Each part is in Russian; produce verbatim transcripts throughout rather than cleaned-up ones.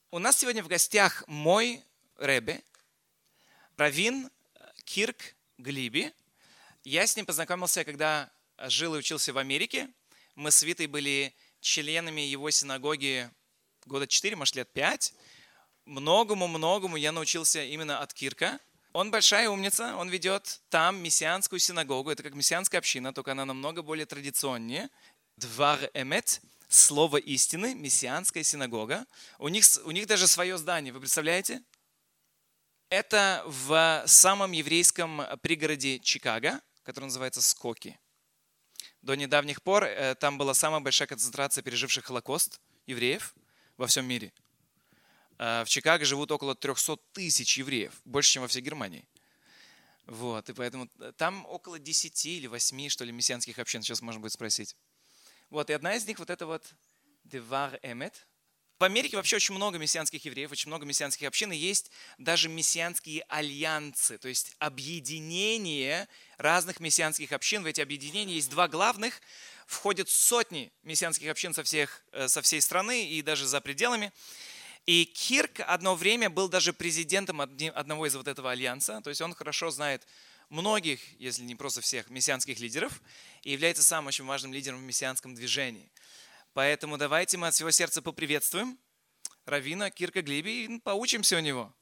У нас сегодня в гостях мой ребе, раввин Кирк Глиби. Я с ним познакомился, когда жил и учился в Америке. Мы с Витой были членами его синагоги года четыре, может, лет пять. Многому-многому я научился именно от Кирка. Он большая умница, он ведет там мессианскую синагогу. Это как мессианская община, только она намного более традиционнее. Двар эмет. Слово истины, мессианская синагога. У них, у них даже свое здание, вы представляете? Это в самом еврейском пригороде Чикаго, который называется Скоки. До недавних пор там была самая большая концентрация переживших Холокост евреев во всем мире. В Чикаго живут около триста тысяч евреев, больше, чем во всей Германии. Вот, и поэтому там около десяти или восьми, что ли, мессианских общин, сейчас можно будет спросить. Вот, и одна из них вот это вот Девар Эмет. В Америке вообще очень много мессианских евреев, очень много мессианских общин, и есть даже мессианские альянсы, то есть объединение разных мессианских общин. В эти объединения есть два главных, входят сотни мессианских общин со, всех, со всей страны и даже за пределами. И Кирк одно время был даже президентом одного из вот этого альянса, то есть он хорошо знает многих, если не просто всех, мессианских лидеров и является самым очень важным лидером в мессианском движении. Поэтому давайте мы от всего сердца поприветствуем раввина Кирка Глиби и поучимся у него.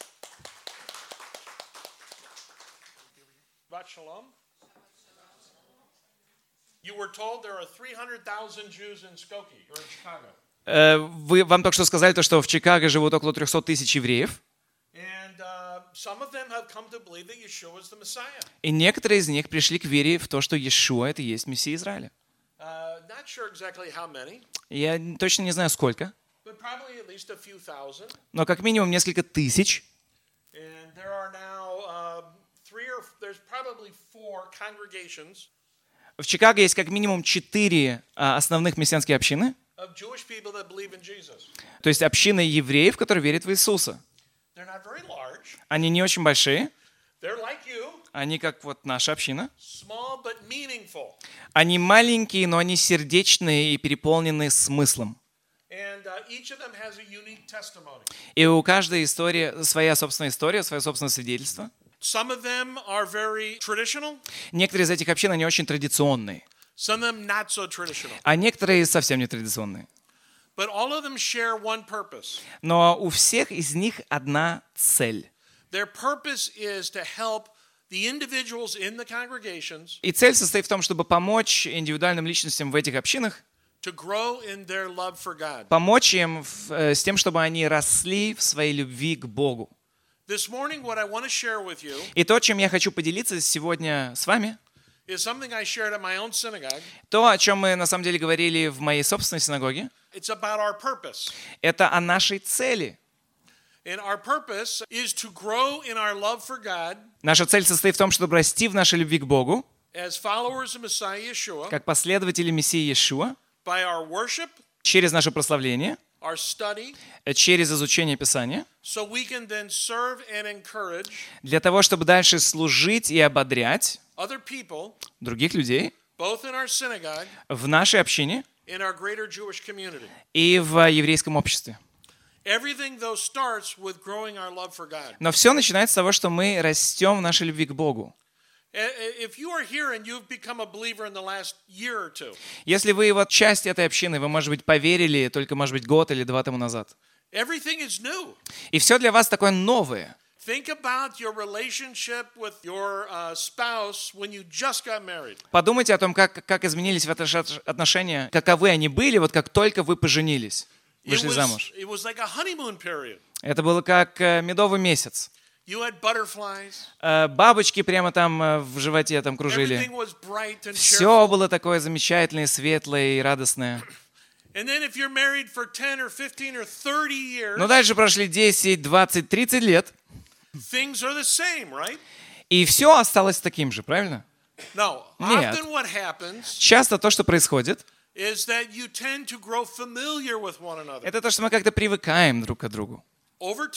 Вы, вам только что сказали, то, что в Чикаго живут около триста тысяч евреев. И некоторые из них пришли к вере в то, что Иешуа — это и есть Мессия Израиля. Я точно не знаю, сколько, но как минимум несколько тысяч. В Чикаго есть как минимум четыре основных мессианские общины, то есть общины евреев, которые верят в Иисуса. Они не очень большие. Они как вот наша община. Они маленькие, но они сердечные и переполнены смыслом. И у каждой истории своя собственная история, свое собственное свидетельство. Некоторые из этих общин, они очень традиционные. А некоторые совсем не традиционные. Но у всех из них одна цель. И цель состоит в том, чтобы помочь индивидуальным личностям в этих общинах, помочь им в, э, с тем, чтобы они росли в своей любви к Богу. И то, чем я хочу поделиться сегодня с вами, то, о чем мы на самом деле говорили в моей собственной синагоге, это о нашей цели. Наша цель состоит в том, чтобы расти в нашей любви к Богу, как последователи Мессии Иешуа, через наше прославление, через изучение Писания, для того, чтобы дальше служить и ободрять других людей в нашей общине и в еврейском обществе. Но все начинается с того, что мы растем в нашей любви к Богу. Если вы вот часть этой общины, вы, может быть, поверили только, может быть, год или два тому назад. И все для вас такое новое. Подумайте о том, как, как изменились ваши отношения, каковы они были, вот как только вы поженились, вышли замуж. Это было как медовый месяц. Бабочки прямо там в животе там кружили. Все было такое замечательное, светлое и радостное. Но дальше прошли десять, двадцать, тридцать лет. И все осталось таким же, правильно? Нет. Часто то, что происходит, это то, что мы как-то привыкаем друг к другу. В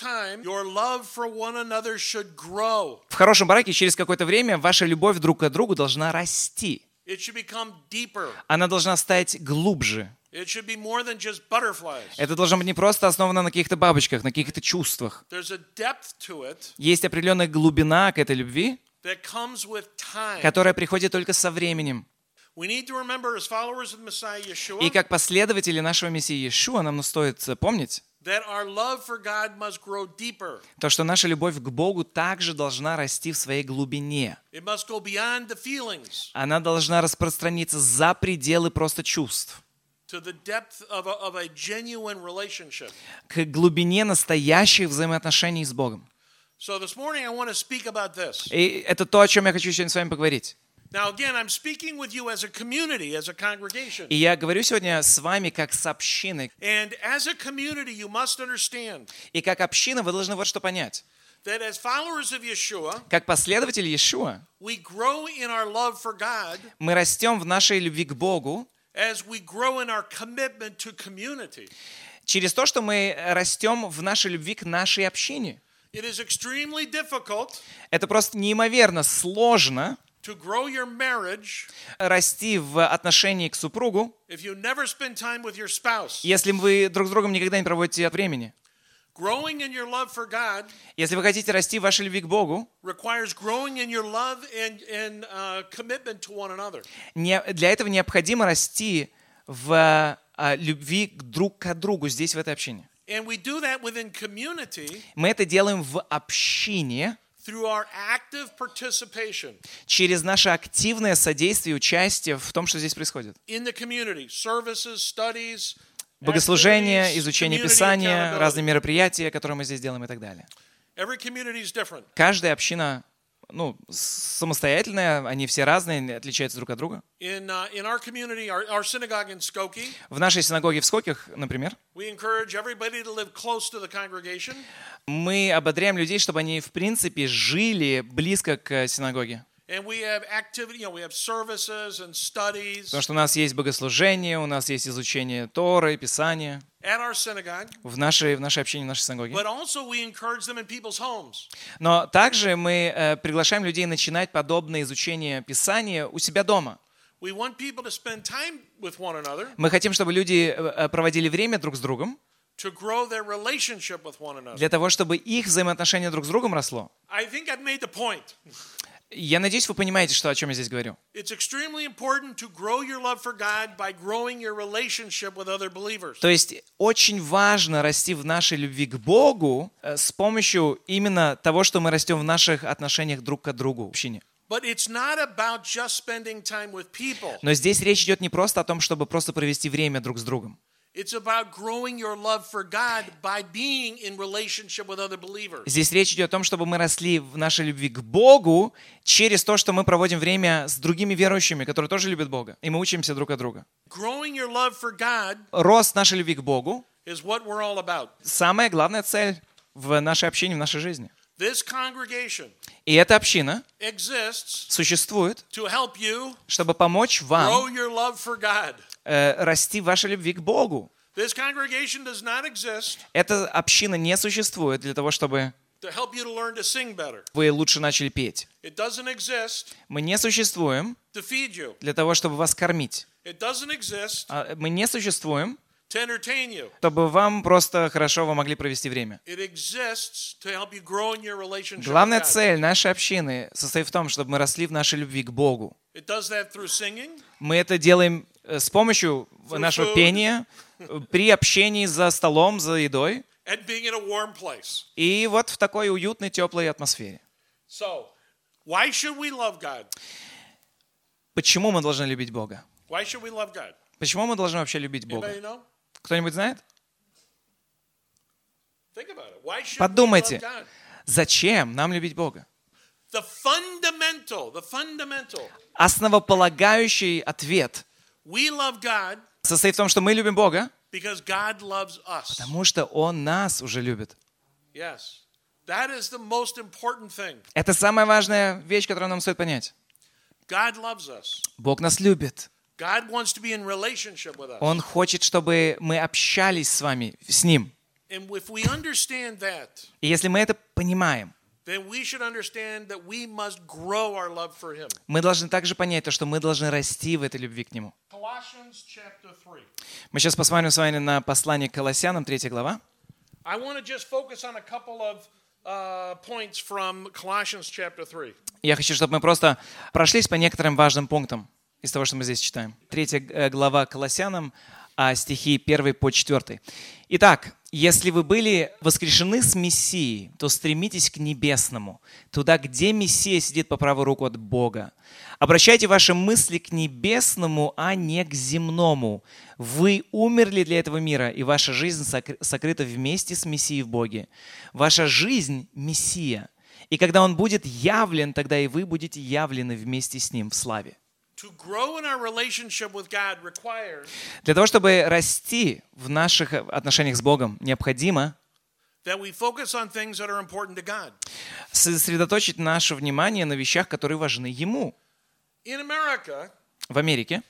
хорошем браке через какое-то время ваша любовь друг к другу должна расти. Она должна стать глубже. It should be more than just butterflies. Это должно быть не просто основано на каких-то бабочках, на каких-то чувствах. There's a depth to it Есть определенная глубина к этой любви, that comes with time. которая приходит только со временем. We need to remember as followers of Messiah Yeshua И как последователи нашего Мессии Иешуа нам стоит помнить, that our love for God must grow deeper. то, что наша любовь к Богу также должна расти в своей глубине. It must go beyond the feelings Она должна распространиться за пределы просто чувств, to the depth of a, of a genuine relationship. к глубине настоящих взаимоотношений с Богом. So this morning I want to speak about this. И это то, о чем я хочу сегодня с вами поговорить. Now again, I'm speaking with you as a community, as a congregation. И я говорю сегодня с вами как с общиной. And as a community, you must understand И как община вы должны вот что понять. that as followers of Yeshua, Как последователи Иешуа, we grow in our love for God мы растем в нашей любви к Богу as we grow in our commitment to community. через то, что мы растем в нашей любви к нашей общине. It is extremely difficult Это просто неимоверно сложно to grow your marriage расти в отношении к супругу, if you never spend time with your spouse. если вы друг с другом никогда не проводите от времени. Growing in your love for God Если вы хотите расти в вашей любви к Богу, requires growing in your love and, and uh, commitment to one another. не, для этого необходимо расти в а, любви к друг к другу здесь, в этой общине. And we do that within community Мы это делаем в общине through our active participation через наше активное содействие и участие в том, что здесь происходит. in the community, services, studies, Богослужение, activities, изучение community Писания, accountability. разные мероприятия, которые мы здесь делаем и так далее. Every community is different. Каждая община, ну, самостоятельная, они все разные, отличаются друг от друга. In, uh, in our community, our, our synagogue in Skokie, В нашей синагоге в Скокях, например, we encourage everybody to live close to the congregation. мы ободряем людей, чтобы они, в принципе, жили близко к синагоге. And we have activity, you know, we have services and studies Потому что у нас есть богослужение, у нас есть изучение Торы, Писания at our synagogue, в нашей, в нашей общине, в нашей синагоге. but also we encourage them in people's homes. Но также мы э, приглашаем людей начинать подобное изучение Писания у себя дома. We want people to spend time with one another, Мы хотим, чтобы люди э, проводили время друг с другом, to grow their relationship with one another. для того, чтобы их взаимоотношение друг с другом росло. I think I've made the point. Я надеюсь, вы понимаете, что, о чем я здесь говорю. It's extremely important to grow your love for God by growing your relationship with other believers. То есть очень важно расти в нашей любви к Богу э, с помощью именно того, что мы растем в наших отношениях друг к другу в общине. But it's not about just spending time with people. Но здесь речь идет не просто о том, чтобы просто провести время друг с другом. It's about growing your love for God by being in relationship with other believers. Здесь речь идет о том, чтобы мы росли в нашей любви к Богу через то, что мы проводим время с другими верующими, которые тоже любят Бога. И мы учимся друг от друга. Growing your love for God Рост нашей любви к Богу is what we're all about. – самая главная цель в нашей общине, в нашей жизни. This congregation И эта община exists существует, to help you чтобы помочь вам grow your love for God. э, расти в вашей любви к Богу. This congregation does not exist Эта община не существует для того, чтобы to help you to learn to sing better. вы лучше начали петь. It doesn't exist Мы не существуем to feed you. для того, чтобы вас кормить. It doesn't exist А Мы не существуем, to entertain you. чтобы вам просто хорошо вы могли провести время. It exists to help you grow in your relationship Главная with God. цель нашей общины состоит в том, чтобы мы росли в нашей любви к Богу. It does that through singing, Мы это делаем э, с помощью нашего пения, э, при общении за столом, за едой, and being in a warm place. и вот в такой уютной, теплой атмосфере. So, why should we love God? Почему мы должны любить Бога? Why should we love God? Почему мы должны вообще любить Бога? Anybody know? Кто-нибудь знает? Think about it. Why should Подумайте, we love God? зачем нам любить Бога? The fundamental, the fundamental. Основополагающий ответ We love God состоит в том, что мы любим Бога, because God loves us. потому что Он нас уже любит. Yes. That is the most important thing. Это самая важная вещь, которую нам стоит понять. God loves us. Бог нас любит. God wants to be in relationship with us. Он хочет, чтобы мы общались с вами, с Ним. And if we understand that, И если мы это понимаем, then we should understand that we must grow our love for him. мы должны также понять то, что мы должны расти в этой любви к Нему. Colossians chapter three. Мы сейчас посмотрим с вами на послание к Колоссянам, третья глава. I want to just focus on a couple of uh, points from Colossians chapter three. Я хочу, чтобы мы просто прошлись по некоторым важным пунктам из того, что мы здесь читаем. Третья глава Колоссянам, а стихи первый по четвёртый. Итак, если вы были воскрешены с Мессией, то стремитесь к небесному, туда, где Мессия сидит по правую руку от Бога. Обращайте ваши мысли к небесному, а не к земному. Вы умерли для этого мира, и ваша жизнь сокрыта вместе с Мессией в Боге. Ваша жизнь — Мессия. И когда Он будет явлен, тогда и вы будете явлены вместе с Ним в славе. Для того, чтобы расти в наших отношениях с Богом, необходимо сосредоточить наше внимание на вещах, которые важны Ему. В Америке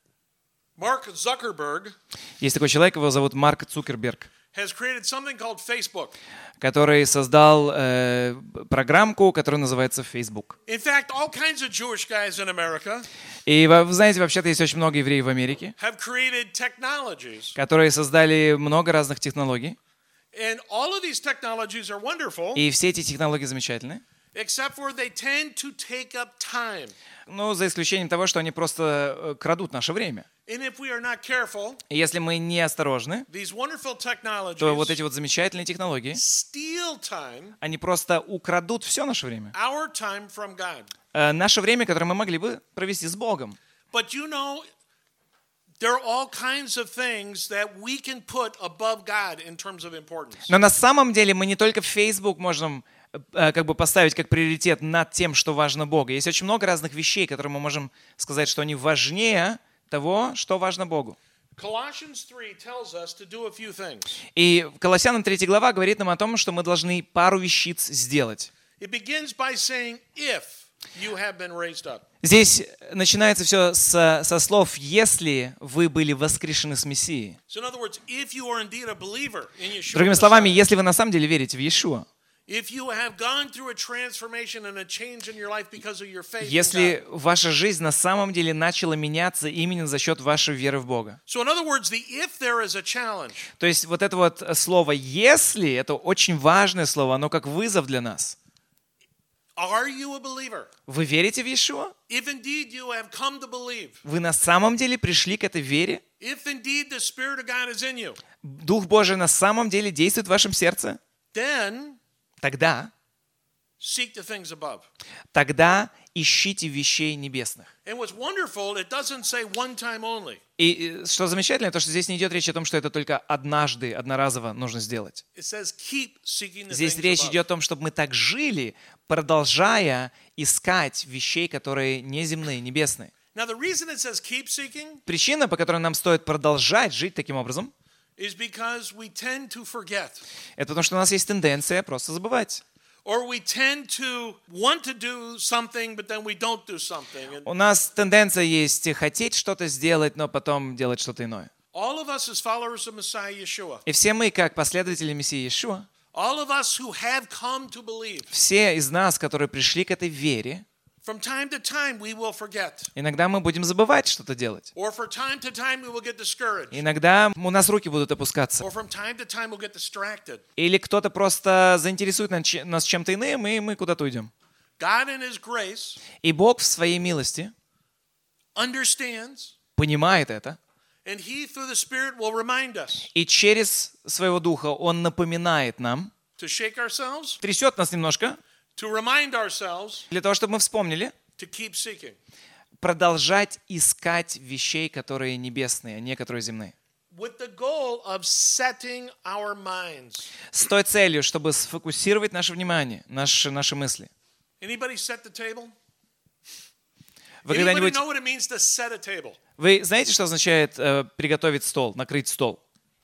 Марк Цукерберг есть такой человек, его зовут Марк Цукерберг, has created something called Facebook. который создал э, программку, которая называется Facebook. In fact, all kinds of Jewish guys in America И вы знаете, вообще-то есть очень много евреев в Америке, have created technologies. которые создали много разных технологий. And all of these technologies are wonderful, И все эти технологии замечательны, except for they tend to take up time. но за исключением того, что они просто э, крадут наше время. And if we are not careful, И если мы не осторожны, these wonderful technologies то вот эти вот замечательные технологии, steal time, они просто украдут все наше время. our time from God. Э, наше время, которое мы могли бы провести с Богом. But you know, there are all kinds of things that we can put above God in terms of importance. Но на самом деле мы не только в Facebook можем э, как бы поставить как приоритет над тем, что важно Богу. Есть очень много разных вещей, которые мы можем сказать, что они важнее того, что важно Богу. Colossians three tells us to do a few things. И Колоссянам третья глава говорит нам о том, что мы должны пару вещиц сделать. It begins by saying, if you have been raised up. Здесь начинается все со, со слов «если вы были воскрешены с Мессией». So in other words, if you are indeed a believer in Yeshua, Другими словами, если вы на самом деле верите в Иешуа, if you have gone through a transformation and a change in your life because of your faith in если God. ваша жизнь на самом деле начала меняться именно за счет вашей веры в Бога. So in other words, the if there is a challenge. То есть вот это вот слово «если» — это очень важное слово, оно как вызов для нас. Are you a believer? Вы верите в Иешуа? If indeed you have come to believe, Вы на самом деле пришли к этой вере? if indeed the Spirit of God is in you, Дух Божий на самом деле действует в вашем сердце? then Тогда, seek the things above. тогда ищите вещей небесных. And what's wonderful, it doesn't say one time only. И э, что замечательно, то, что здесь не идет речь о том, что это только однажды, одноразово нужно сделать. It says keep seeking the Здесь things речь above. идет о том, чтобы мы так жили, продолжая искать вещей, которые неземные, небесные. Now the reason it says keep seeking Причина, по которой нам стоит продолжать жить таким образом, is because we tend to forget. это потому, что у нас есть тенденция просто забывать. Or we tend to want to do something, but then we don't do something. And У нас тенденция есть хотеть что-то сделать, но потом делать что-то иное. all of us as followers of Messiah Yeshua, И все мы, как последователи Мессии Иешуа, all of us who have come to believe, все из нас, которые пришли к этой вере, from time to time we will forget. иногда мы будем забывать что-то делать. Or for time to time we will get discouraged. Иногда у нас руки будут опускаться. Or from time to time we'll get distracted. Или кто-то просто заинтересует нас чем-то иным, и мы куда-то уйдем. God in His grace И Бог в своей милости understands, понимает это, and He through the Spirit will remind us и через своего Духа Он напоминает нам, to shake ourselves, трясет нас немножко, to remind ourselves для того, чтобы мы вспомнили, to keep seeking. продолжать искать вещей, которые небесные, а не которые земные. With the goal of setting our minds. С той целью, чтобы сфокусировать наше внимание, наши, наши мысли. Anybody set the table? Вы Anybody когда-нибудь... know what it means to set a table? Вы знаете, что означает э, приготовить стол, накрыть стол?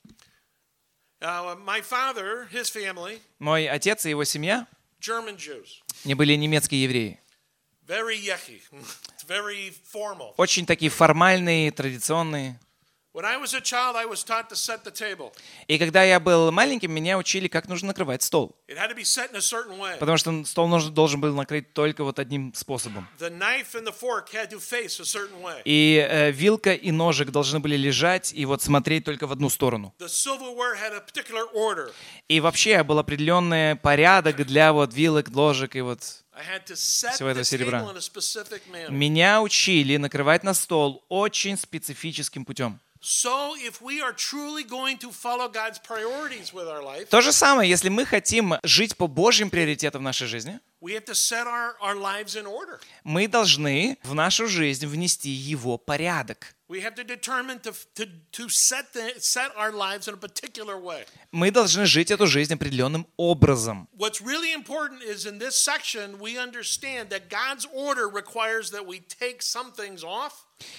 Uh, my father, his family, Мой отец и его семья, German Jews, они были немецкие евреи. very yucky, it's very formal. Очень такие формальные, традиционные. When I was a child, I was taught to set the table. И когда я был маленьким, меня учили, как нужно накрывать стол. It had to be set in a certain way. Потому что стол нужно, должен был накрыть только вот одним способом. The knife and the fork had to face a certain way. И э, вилка и ножик должны были лежать и вот смотреть только в одну сторону. The silverware had a particular order. И вообще был определенный порядок для вот вилок, ложек и вот I had to set всего этого the серебра. table in a specific manner. Меня учили накрывать на стол очень специфическим путем. So if we are truly going to follow God's priorities with our life, То же самое, если мы хотим жить по Божьим приоритетам в нашей жизни, we have to set our, our lives in order. мы должны в нашу жизнь внести Его порядок. We have to determine to, to, to set, the, set our lives in a particular way. Мы должны жить эту жизнь определенным образом. What's really important is in this section, we understand that God's order requires that we take some things off.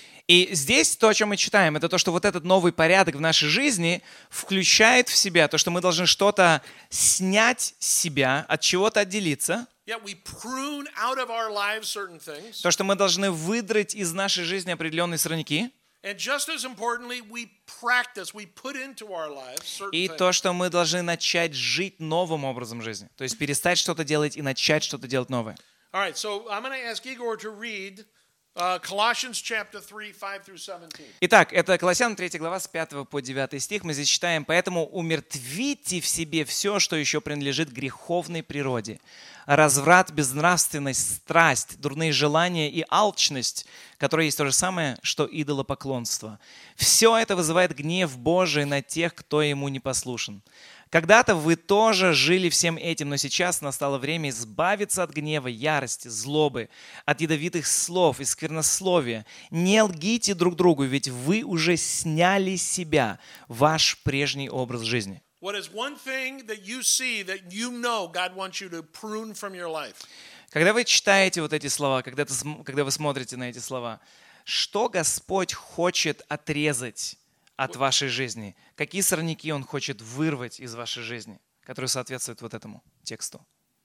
И здесь то, о чем мы читаем, это то, что вот этот новый порядок в нашей жизни включает в себя то, что мы должны что-то снять с себя, от чего-то отделиться. Yet we prune out of our lives certain things. То, что мы должны выдрать из нашей жизни определенные сорняки. And just as importantly, we practice, we put into our lives certain И things. то, что мы должны начать жить новым образом жизни. То есть перестать что-то делать и начать что-то делать новое. All right, so I'm going to ask Igor to read uh, Colossians chapter three, five through seventeen. Итак, это Колоссянам третья глава с пятого по девятый стих. Мы здесь читаем: «Поэтому умертвите в себе все, что еще принадлежит греховной природе. Разврат, безнравственность, страсть, дурные желания и алчность, которое есть то же самое, что идолопоклонство. Все это вызывает гнев Божий на тех, кто ему не послушен. Когда-то вы тоже жили всем этим, но сейчас настало время избавиться от гнева, ярости, злобы, от ядовитых слов и сквернословия. Не лгите друг другу, ведь вы уже сняли с себя ваш прежний образ жизни». What is one thing that you see that you know God wants you to prune from your life? Когда вы читаете вот эти слова, когда, ты, когда вы смотрите на эти слова, что Господь хочет отрезать от вашей жизни? Какие сорняки Он хочет вырвать из вашей жизни, которые соответствуют вот этому тексту?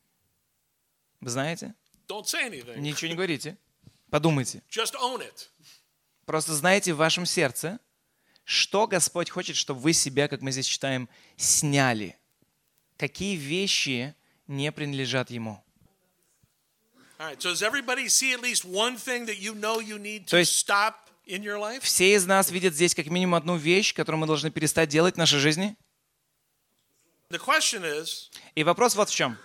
Вы знаете? Don't say anything. Ничего не говорите. Подумайте. Just own it. Просто знайте в вашем сердце, что Господь хочет, чтобы вы себя, как мы здесь читаем, сняли. Какие вещи не принадлежат Ему. All right, so does everybody see at least one thing that you know you need То to есть stop in your life? все из нас видят здесь как минимум одну вещь, которую мы должны перестать делать в нашей жизни. The question is, И вопрос вот в чем.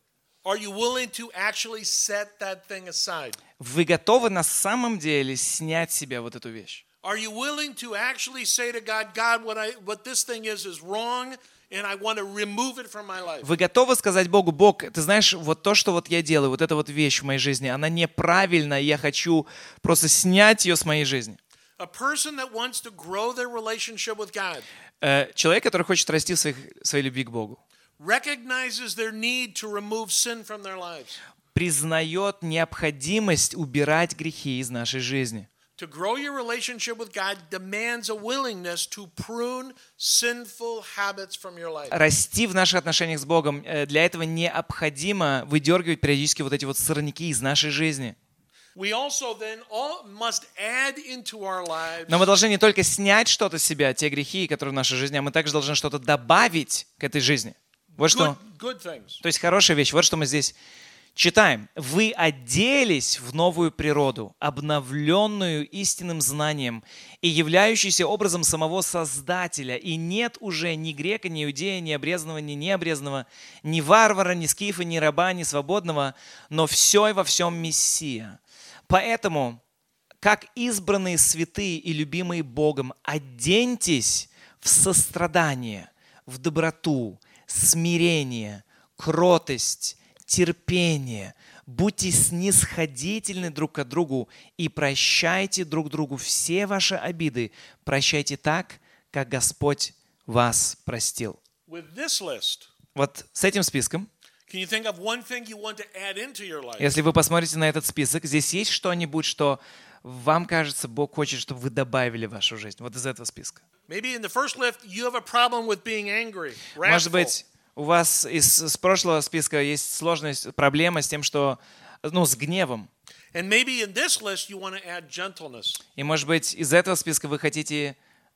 are you willing to actually set that thing aside? Вы готовы на самом деле снять с себя вот эту вещь? Are you willing to actually say to God, God, what I what this thing is is wrong, and I want to remove it from my life? Вы готовы сказать Богу: Бог, ты знаешь, вот то, что вот я делаю, вот эта вот вещь в моей жизни, она неправильна, я хочу просто снять ее с моей жизни. A person that wants to grow their relationship with God Э, Человек, который хочет расти в своих, в своей любви к Богу, recognizes their need to remove sin from their lives. признает необходимость убирать грехи из нашей жизни. To grow your relationship with God demands a willingness to prune sinful habits from your life. Расти в наших отношениях с Богом, э, для этого необходимо выдергивать периодически вот эти вот сорняки из нашей жизни. We also then all must add into our lives Но мы должны не только снять что-то с себя, те грехи, которые в нашей жизни, а мы также должны что-то добавить к этой жизни. Вот good, что, good things. то есть хорошая вещь. Вот что мы здесь читаем. «Вы оделись в новую природу, обновленную истинным знанием и являющуюся образом самого Создателя. И нет уже ни грека, ни иудея, ни обрезанного, ни необрезанного, ни варвара, ни скифа, ни раба, ни свободного, но все и во всем Мессия. Поэтому, как избранные святые и любимые Богом, оденьтесь в сострадание, в доброту, смирение, кротость, терпение, будьте снисходительны друг к другу и прощайте друг другу все ваши обиды. Прощайте так, как Господь вас простил». With this list, Вот с этим списком, can you think of one thing you want to add into your life? если вы посмотрите на этот список, здесь есть что-нибудь, что вам кажется, Бог хочет, чтобы вы добавили в вашу жизнь, вот из этого списка. Maybe in the first list you have a problem with being angry, Может wrathful. быть, у вас из, из прошлого списка есть сложность, проблема с тем, что, ну, с гневом. And maybe in this list you want to add gentleness. И, может быть, из этого списка вы хотите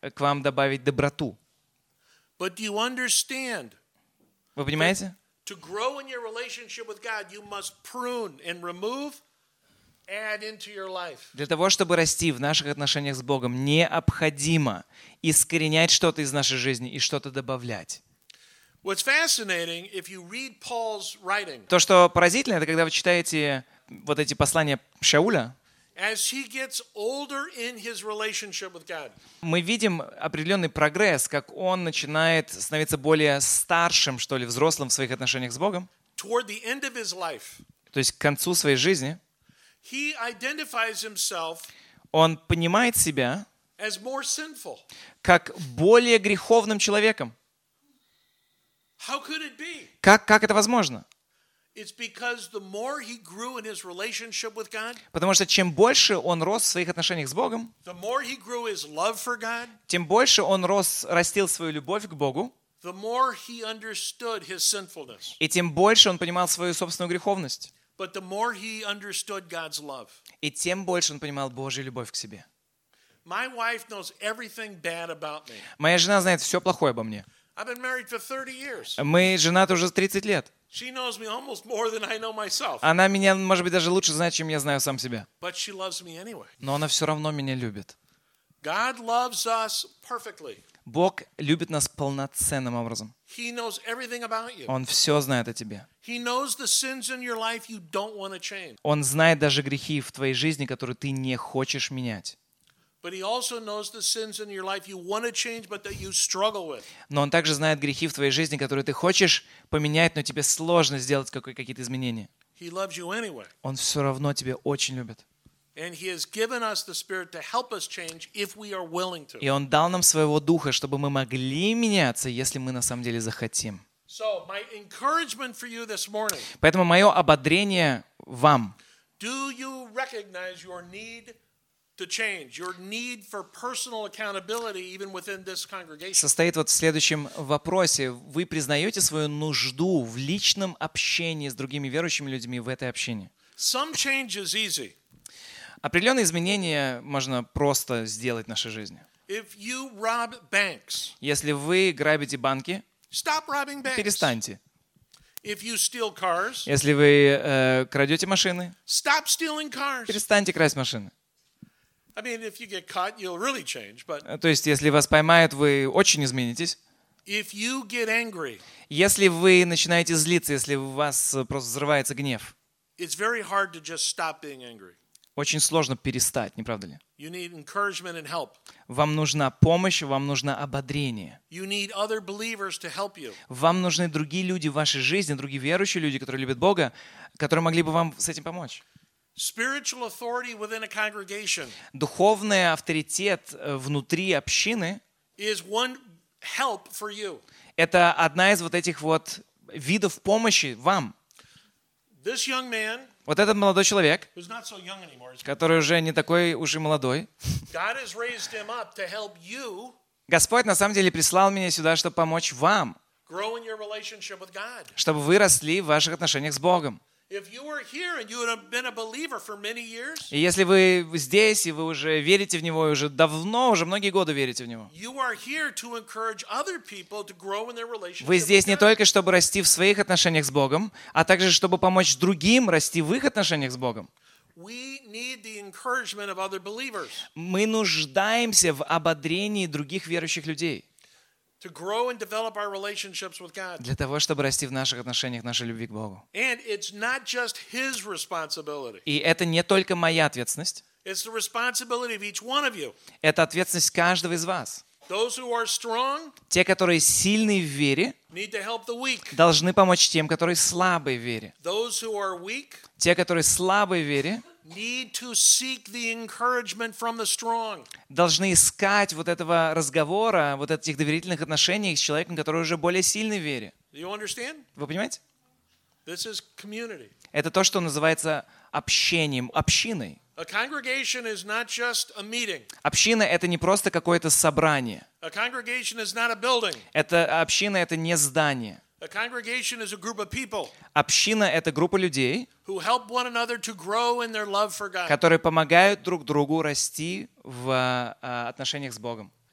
к вам добавить доброту. But do you understand? Вы понимаете? To grow in your relationship with God, you must prune and remove, add into your life. Для того, чтобы расти в наших отношениях с Богом, необходимо искоренять что-то из нашей жизни и что-то добавлять. What's fascinating, if you read Paul's writing, То, что поразительно, это когда вы читаете вот эти послания Шауля, as he gets older in his relationship with God, мы видим определенный прогресс, как он начинает становиться более старшим, что ли, взрослым в своих отношениях с Богом. toward the end of his life, То есть к концу своей жизни he identifies himself он понимает себя as more sinful. как более греховным человеком. How could it be? Как, как это возможно? It's because the more he grew in his relationship with God, Потому что чем больше он рос в своих отношениях с Богом, the more he grew his love for God, тем больше он рос, растил свою любовь к Богу, the more he understood his sinfulness. и тем больше он понимал свою собственную греховность, But the more he understood God's love. и тем больше он понимал Божью любовь к себе. My wife knows everything bad about me. Моя жена знает все плохое обо мне. I've been married for thirty years. Мы женаты уже тридцать лет. She knows me almost more than I know myself. Она меня, может быть, даже лучше знает, чем я знаю сам себя. But she loves me anyway. Но она все равно меня любит. God loves us perfectly. Бог любит нас полноценным образом. He knows everything about you. Он все знает о тебе. He knows the sins in your life you don't want to change. Он знает даже грехи в твоей жизни, которые ты не хочешь менять. But he also knows the sins in your life you want to change, but that you struggle with. Но Он также знает грехи в твоей жизни, которые ты хочешь поменять, но тебе сложно сделать какие-то изменения. He loves you anyway. Он все равно тебя очень любит. And he has given us the Spirit to help us change if we are willing to. И Он дал нам своего Духа, чтобы мы могли меняться, если мы на самом деле захотим. So, my encouragement for you this morning, Поэтому мое ободрение вам. do you recognize your need to change, your need for personal accountability even within this congregation? Состоит вот в следующем вопросе. Вы признаете свою нужду в личном общении с другими верующими людьми в этой общине? Some change is easy. Определенные изменения можно просто сделать в нашей жизни. If you rob banks, Если вы грабите банки, stop robbing banks. перестаньте. If you steal cars, Если вы э, крадете машины, stop stealing cars. перестаньте красть машины. I mean, if you get caught, you'll really change. But Э, То есть, если вас поймают, вы очень изменитесь. if you get angry, Если вы начинаете злиться, если у вас э, просто взрывается гнев, it's very hard to just stop being angry. очень сложно перестать, не правда ли? You need encouragement and help. Вам нужна помощь, вам нужно ободрение. You need other believers to help you. Вам нужны другие люди в вашей жизни, другие верующие люди, которые любят Бога, которые могли бы вам с этим помочь. Spiritual authority within a congregation Духовный авторитет э, внутри общины is one help for you. – это одна из вот этих вот видов помощи вам. This young man, Вот этот молодой человек, who's not so young anymore, который уже не такой уж и молодой, God has raised him up to help you Господь на самом деле прислал меня сюда, чтобы помочь вам, grow in your relationship with God. чтобы вы росли в ваших отношениях с Богом. If you were here and you had been a believer for many years, И если вы здесь, и вы уже верите в Него, и уже давно, уже многие годы верите в Него, you are here to encourage other people to grow in their relationship вы здесь with не God. только, чтобы расти в своих отношениях с Богом, а также, чтобы помочь другим расти в их отношениях с Богом. We need the encouragement of other believers Мы нуждаемся в ободрении других верующих людей to grow and develop our relationships with God. для того, чтобы расти в наших отношениях, нашей любви к Богу. And it's not just his responsibility. И это не только моя ответственность, It's the responsibility of each one of you. это ответственность каждого из вас. Those who are strong Те, которые сильны в вере, need to help the weak. должны помочь тем, которые слабы в вере. Those who are weak Те, которые слабы в вере, need to seek the encouragement from the strong. должны искать вот этого разговора, вот этих доверительных отношений с человеком, который уже более сильный в вере. Do you understand? Вы понимаете? This is community. Это то, что называется общением, общиной. A congregation is not just a meeting. Община — это не просто какое-то собрание. A congregation is not a building. Это, община — это не здание. A congregation is a group of people Община — это группа людей, who help one another to grow in their love for God. которые помогают друг другу расти в а, отношениях с Богом.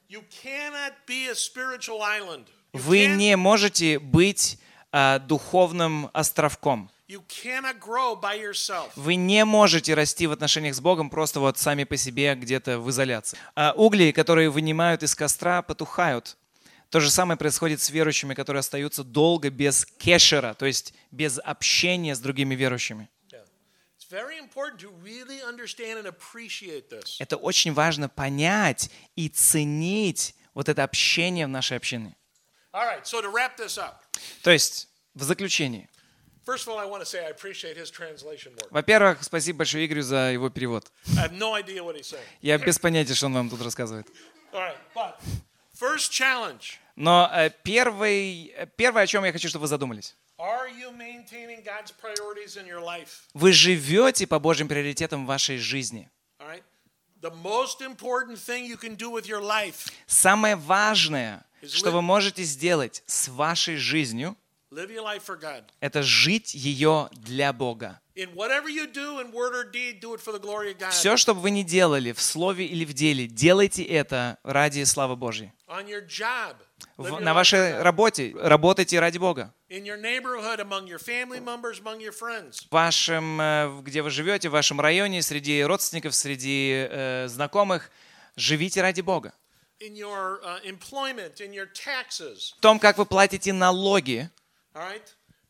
You cannot be a spiritual island. You Вы can't- не можете быть а, духовным островком. You cannot grow by yourself. Вы не можете расти в отношениях с Богом просто вот сами по себе где-то в изоляции. А угли, которые вынимают из костра, потухают. То же самое происходит с верующими, которые остаются долго без кешера, то есть без общения с другими верующими. Yeah. It's very important to really understand and appreciate this. Это очень важно понять и ценить вот это общение в нашей общине. All right, so to wrap this up, То есть, в заключении, first of all, I want to say I appreciate his translation work. во-первых, спасибо большое Игорю за его перевод. I have no idea what he's saying. Я без понятия, что он вам тут рассказывает. All right, but first challenge. Но э, первый, э, первое, о чем я хочу, чтобы вы задумались. Are you maintaining God's priorities in your life? Вы живете по Божьим приоритетам в вашей жизни. All right? The most important thing you can do with your life, Самое важное, Is что li- вы можете сделать с вашей жизнью, live your life for God. это жить ее для Бога. In whatever you do, in word or deed, do it for the glory of God. Все, что бы вы ни делали, в слове или в деле, делайте это ради славы Божьей. On your job, live В- your на life for вашей God. работе работайте ради Бога. In your neighborhood, among your family members, among your friends. В вашем, э, где вы живете, в вашем районе, среди родственников, среди э, знакомых, живите ради Бога. In your uh, employment, in your taxes. В том, как вы платите налоги, All right?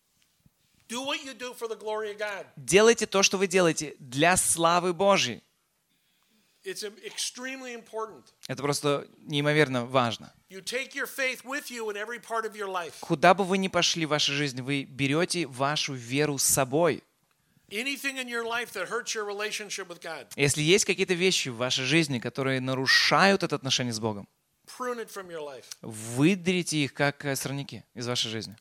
Do what you do for the glory of God. делайте то, что вы делаете для славы Божьей. It's um, extremely important. Это просто неимоверно важно. You take your faith with you in every part of your life. Куда бы вы ни пошли в вашей жизни, вы берете вашу веру с собой. Anything in your life that hurts your relationship with God, Если есть какие-то вещи в вашей жизни, которые нарушают это отношение с Богом, prune it from your life. выдрите их как э, сорняки из вашей жизни.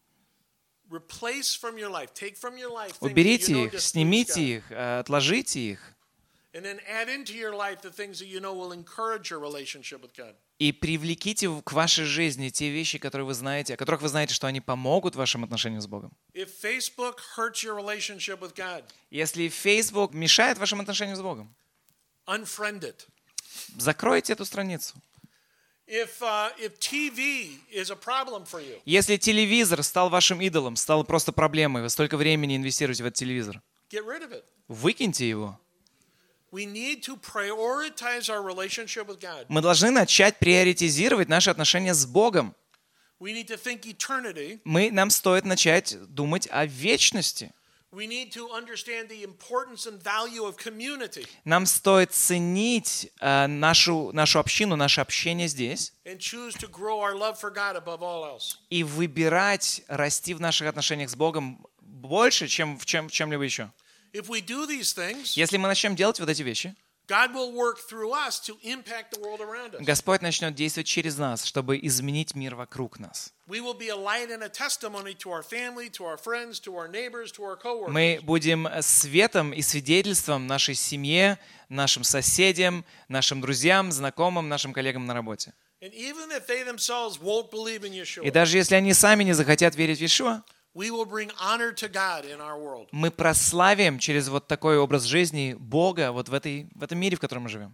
Replace from your life. Take from your life things that you Уберите know их, displease снимите God. их, э, отложите их And then add into your life the things that you know will encourage your relationship with God. и привлеките в- к вашей жизни те вещи, которые вы знаете, о которых вы знаете, что они помогут вашим отношениям с Богом. If Facebook hurts your relationship with God, Если Facebook мешает вашим отношениям с Богом, unfriend it. закройте эту страницу. If uh, if T V is a problem for you, Если телевизор стал вашим идолом, стал просто проблемой, вы столько времени инвестируете в этот телевизор, get rid of it. выкиньте его. We need to prioritize our relationship with God. Мы должны начать приоритизировать наши отношения с Богом. We need to think eternity. Мы, нам стоит начать думать о вечности. We need to understand the importance and value of community Нам стоит ценить э, нашу, нашу общину, наше общение здесь and choose to grow our love for God above all else. и выбирать расти в наших отношениях с Богом больше, чем в чем, в чем-либо еще. If we do these things, Если мы начнем делать вот эти вещи, God will work through us to impact the world around us. Господь начнет действовать через нас, чтобы изменить мир вокруг нас. We will be a light and a testimony to our family, to our friends, to our neighbors, to our coworkers. Мы будем светом и свидетельством нашей семье, нашим соседям, нашим друзьям, знакомым, нашим коллегам на работе. And even if they themselves won't believe in И Yeshua, даже если они сами не захотят верить в Иешуа, we will bring honor to God in our world. мы прославим через вот такой образ жизни Бога вот в, этой, в этом мире, в котором мы живем.